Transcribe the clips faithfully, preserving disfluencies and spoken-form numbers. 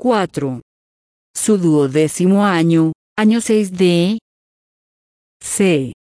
cuatro. Su duodécimo año, año seis de C.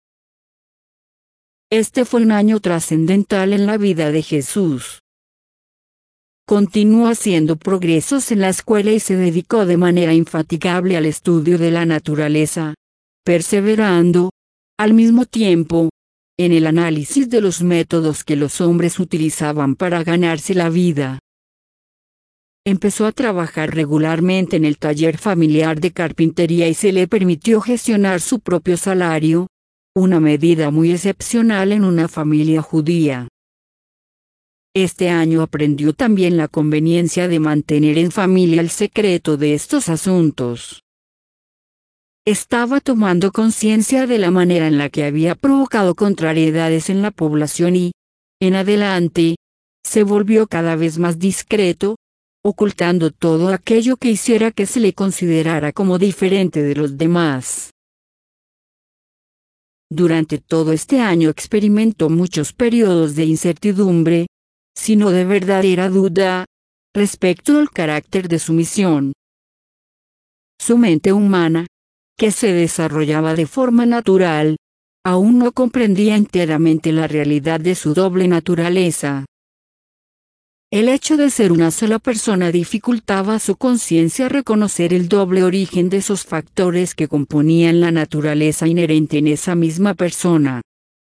Este fue un año trascendental en la vida de Jesús. Continuó haciendo progresos en la escuela y se dedicó de manera infatigable al estudio de la naturaleza, perseverando, al mismo tiempo, en el análisis de los métodos que los hombres utilizaban para ganarse la vida. Empezó a trabajar regularmente en el taller familiar de carpintería y se le permitió gestionar su propio salario, una medida muy excepcional en una familia judía. Este año aprendió también la conveniencia de mantener en familia el secreto de estos asuntos. Estaba tomando conciencia de la manera en la que había provocado contrariedades en la población y, en adelante, se volvió cada vez más discreto, ocultando todo aquello que hiciera que se le considerara como diferente de los demás. Durante todo este año experimentó muchos periodos de incertidumbre, sino de verdadera duda, respecto al carácter de su misión. Su mente humana, que se desarrollaba de forma natural, aún no comprendía enteramente la realidad de su doble naturaleza. El hecho de ser una sola persona dificultaba a su conciencia reconocer el doble origen de esos factores que componían la naturaleza inherente en esa misma persona.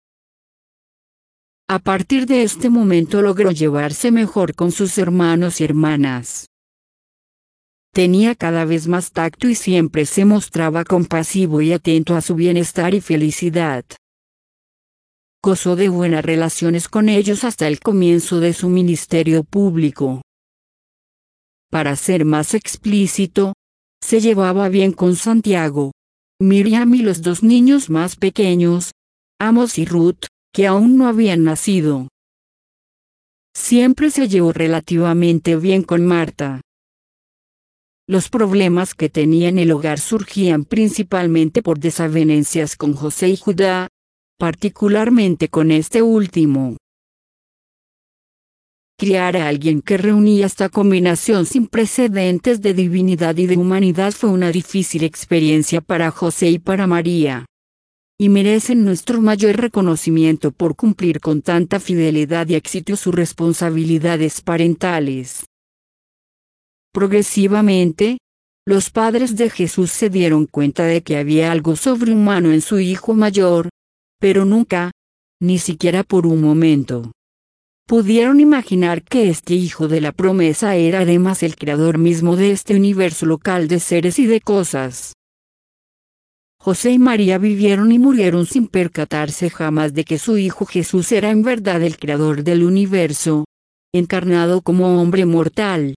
A partir de este momento logró llevarse mejor con sus hermanos y hermanas. Tenía cada vez más tacto y siempre se mostraba compasivo y atento a su bienestar y felicidad. Gozó de buenas relaciones con ellos hasta el comienzo de su ministerio público. Para ser más explícito, se llevaba bien con Santiago, Miriam y los dos niños más pequeños, Amos y Ruth, que aún no habían nacido. Siempre se llevó relativamente bien con Marta. Los problemas que tenía en el hogar surgían principalmente por desavenencias con José y Judá, particularmente con este último. Criar a alguien que reunía esta combinación sin precedentes de divinidad y de humanidad fue una difícil experiencia para José y para María. Y merecen nuestro mayor reconocimiento por cumplir con tanta fidelidad y éxito sus responsabilidades parentales. Progresivamente, los padres de Jesús se dieron cuenta de que había algo sobrehumano en su hijo mayor, pero nunca, ni siquiera por un momento, pudieron imaginar que este hijo de la promesa era además el creador mismo de este universo local de seres y de cosas. José y María vivieron y murieron sin percatarse jamás de que su hijo Jesús era en verdad el creador del universo, encarnado como hombre mortal.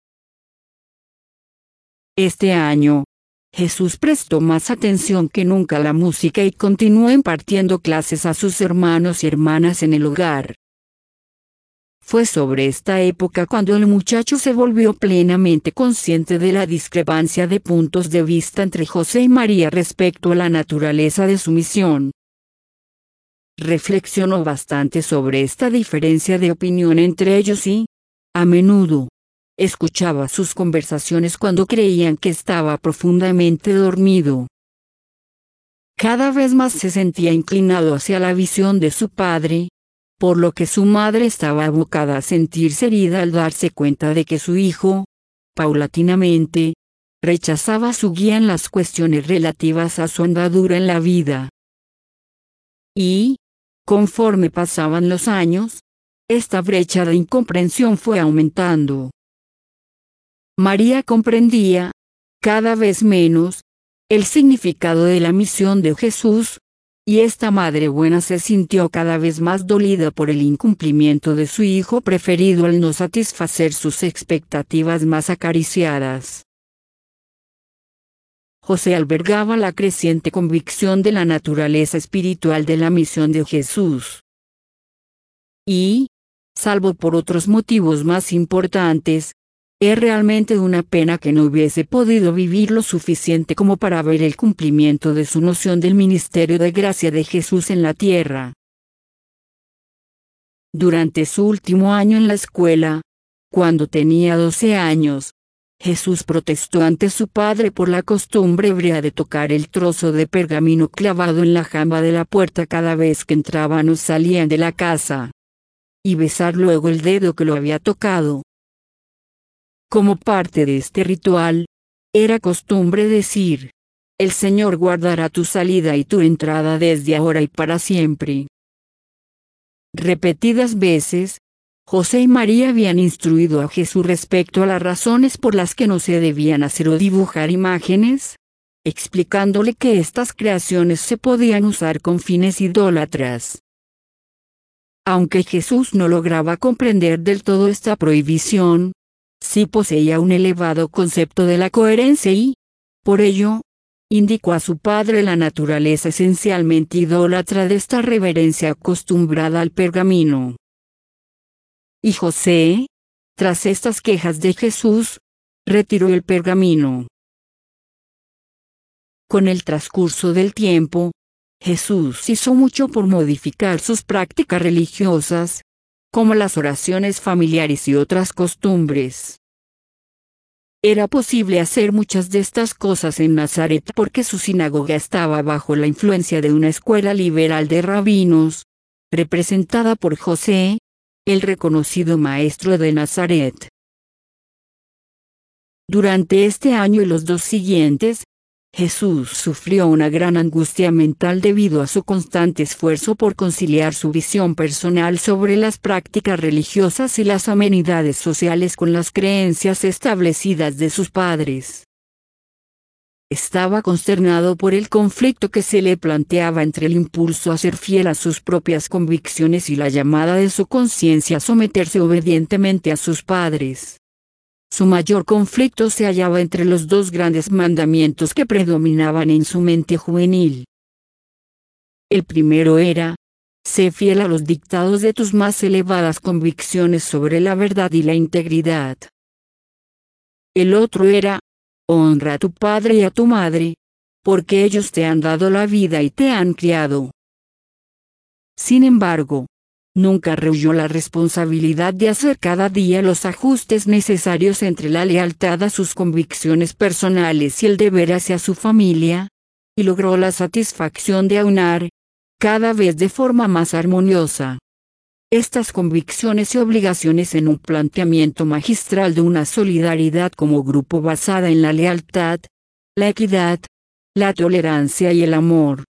Este año, Jesús prestó más atención que nunca a la música y continuó impartiendo clases a sus hermanos y hermanas en el hogar. Fue sobre esta época cuando el muchacho se volvió plenamente consciente de la discrepancia de puntos de vista entre José y María respecto a la naturaleza de su misión. Reflexionó bastante sobre esta diferencia de opinión entre ellos y, a menudo, escuchaba sus conversaciones cuando creían que estaba profundamente dormido. Cada vez más se sentía inclinado hacia la visión de su padre, por lo que su madre estaba abocada a sentirse herida al darse cuenta de que su hijo, paulatinamente, rechazaba su guía en las cuestiones relativas a su andadura en la vida. Y, conforme pasaban los años, esta brecha de incomprensión fue aumentando. María comprendía, cada vez menos, el significado de la misión de Jesús, y esta madre buena se sintió cada vez más dolida por el incumplimiento de su hijo preferido al no satisfacer sus expectativas más acariciadas. José albergaba la creciente convicción de la naturaleza espiritual de la misión de Jesús. Y, salvo por otros motivos más importantes, es realmente una pena que no hubiese podido vivir lo suficiente como para ver el cumplimiento de su noción del ministerio de gracia de Jesús en la tierra. Durante su último año en la escuela, cuando tenía doce años, Jesús protestó ante su padre por la costumbre hebrea de tocar el trozo de pergamino clavado en la jamba de la puerta cada vez que entraban o salían de la casa, y besar luego el dedo que lo había tocado. Como parte de este ritual, era costumbre decir: "El Señor guardará tu salida y tu entrada desde ahora y para siempre". Repetidas veces, José y María habían instruido a Jesús respecto a las razones por las que no se debían hacer o dibujar imágenes, explicándole que estas creaciones se podían usar con fines idólatras. Aunque Jesús no lograba comprender del todo esta prohibición, sí poseía un elevado concepto de la coherencia y, por ello, indicó a su padre la naturaleza esencialmente idólatra de esta reverencia acostumbrada al pergamino. Y José, tras estas quejas de Jesús, retiró el pergamino. Con el transcurso del tiempo, Jesús hizo mucho por modificar sus prácticas religiosas, como las oraciones familiares y otras costumbres. Era posible hacer muchas de estas cosas en Nazaret porque su sinagoga estaba bajo la influencia de una escuela liberal de rabinos, representada por José, el reconocido maestro de Nazaret. Durante este año y los dos siguientes, Jesús sufrió una gran angustia mental debido a su constante esfuerzo por conciliar su visión personal sobre las prácticas religiosas y las amenidades sociales con las creencias establecidas de sus padres. Estaba consternado por el conflicto que se le planteaba entre el impulso a ser fiel a sus propias convicciones y la llamada de su conciencia a someterse obedientemente a sus padres. Su mayor conflicto se hallaba entre los dos grandes mandamientos que predominaban en su mente juvenil. El primero era: sé fiel a los dictados de tus más elevadas convicciones sobre la verdad y la integridad. El otro era: honra a tu padre y a tu madre, porque ellos te han dado la vida y te han criado. Sin embargo, nunca rehuyó la responsabilidad de hacer cada día los ajustes necesarios entre la lealtad a sus convicciones personales y el deber hacia su familia, y logró la satisfacción de aunar, cada vez de forma más armoniosa, estas convicciones y obligaciones en un planteamiento magistral de una solidaridad como grupo basada en la lealtad, la equidad, la tolerancia y el amor.